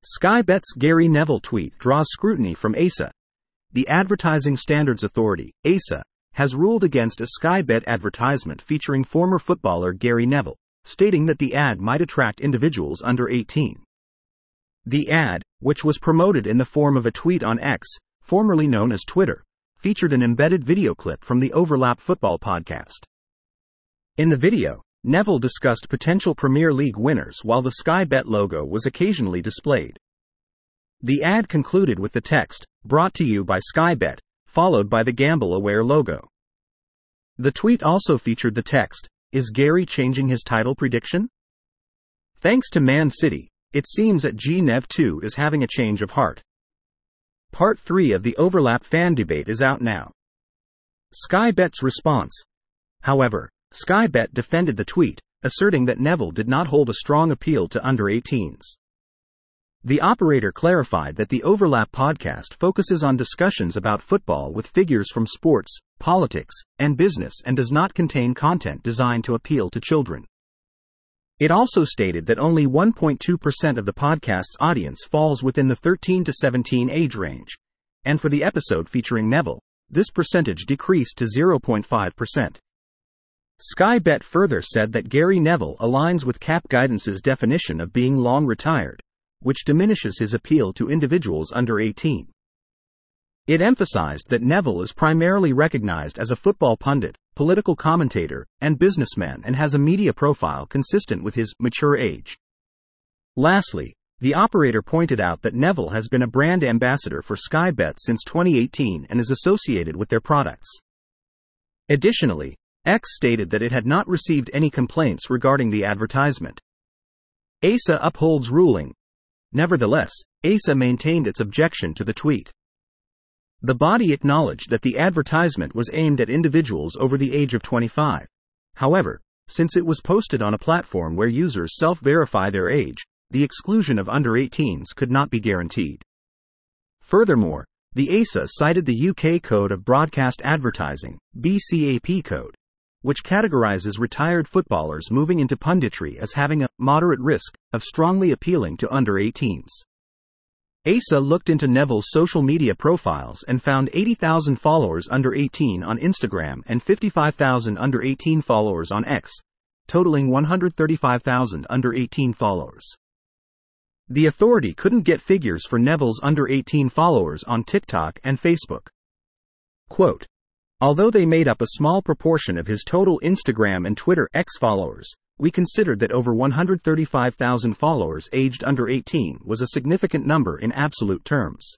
Sky Bet's Gary Neville tweet draws scrutiny from ASA. The Advertising Standards Authority, ASA, has ruled against a Sky Bet advertisement featuring former footballer Gary Neville, stating that the ad might attract individuals under 18. The ad, which was promoted in the form of a tweet on X, formerly known as Twitter, featured an embedded video clip from the Overlap Football podcast. In the video, Neville discussed potential Premier League winners while the Sky Bet logo was occasionally displayed. The ad concluded with the text, "Brought to you by Sky Bet," followed by the Gamble Aware logo. The tweet also featured the text, "Is Gary changing his title prediction? Thanks to Man City, it seems that G-Nev 2 is having a change of heart." Part 3 of the Overlap fan debate is out now. Sky Bet's response. However, Sky Bet defended the tweet, asserting that Neville did not hold a strong appeal to under 18s. The operator clarified that the Overlap podcast focuses on discussions about football with figures from sports, politics, and business and does not contain content designed to appeal to children. It also stated that only 1.2% of the podcast's audience falls within the 13 to 17 age range, and for the episode featuring Neville, this percentage decreased to 0.5%. Sky Bet further said that Gary Neville aligns with Cap Guidance's definition of being long retired, which diminishes his appeal to individuals under 18. It emphasized that Neville is primarily recognized as a football pundit, political commentator, and businessman and has a media profile consistent with his mature age. Lastly, the operator pointed out that Neville has been a brand ambassador for Sky Bet since 2018 and is associated with their products. Additionally, X stated that it had not received any complaints regarding the advertisement. ASA upholds ruling. Nevertheless, ASA maintained its objection to the tweet. The body acknowledged that the advertisement was aimed at individuals over the age of 25. However, since it was posted on a platform where users self-verify their age, the exclusion of under 18s could not be guaranteed. Furthermore, the ASA cited the UK Code of Broadcast Advertising, BCAP code, which categorizes retired footballers moving into punditry as having a moderate risk of strongly appealing to under 18s. ASA looked into Neville's social media profiles and found 80,000 followers under 18 on Instagram and 55,000 under 18 followers on X, totaling 135,000 under 18 followers. The authority couldn't get figures for Neville's under 18 followers on TikTok and Facebook. Quote, "Although they made up a small proportion of his total Instagram and Twitter X followers, we considered that over 135,000 followers aged under 18 was a significant number in absolute terms.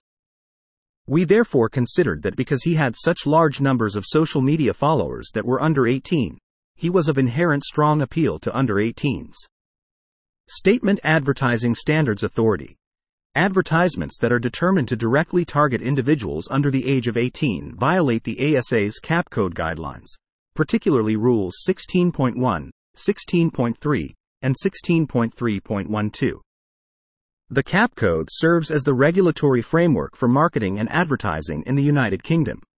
We therefore considered that because he had such large numbers of social media followers that were under 18, he was of inherent strong appeal to under 18s." Statement Advertising Standards Authority. Advertisements that are determined to directly target individuals under the age of 18 violate the ASA's CAP Code guidelines, particularly Rules 16.1, 16.3, and 16.3.12. The CAP Code serves as the regulatory framework for marketing and advertising in the United Kingdom.